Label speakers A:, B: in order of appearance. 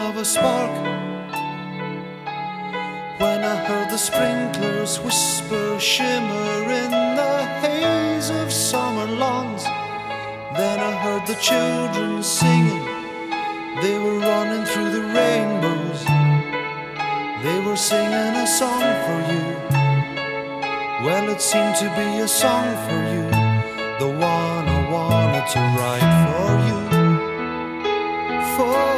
A: of a spark when I heard the sprinklers whisper, shimmer in the haze of summer lawns. Then I heard the children singing, they were running through the rainbows. They were singing a song for you. Well, it seemed to be a song for you, the one I wanted to write for you. For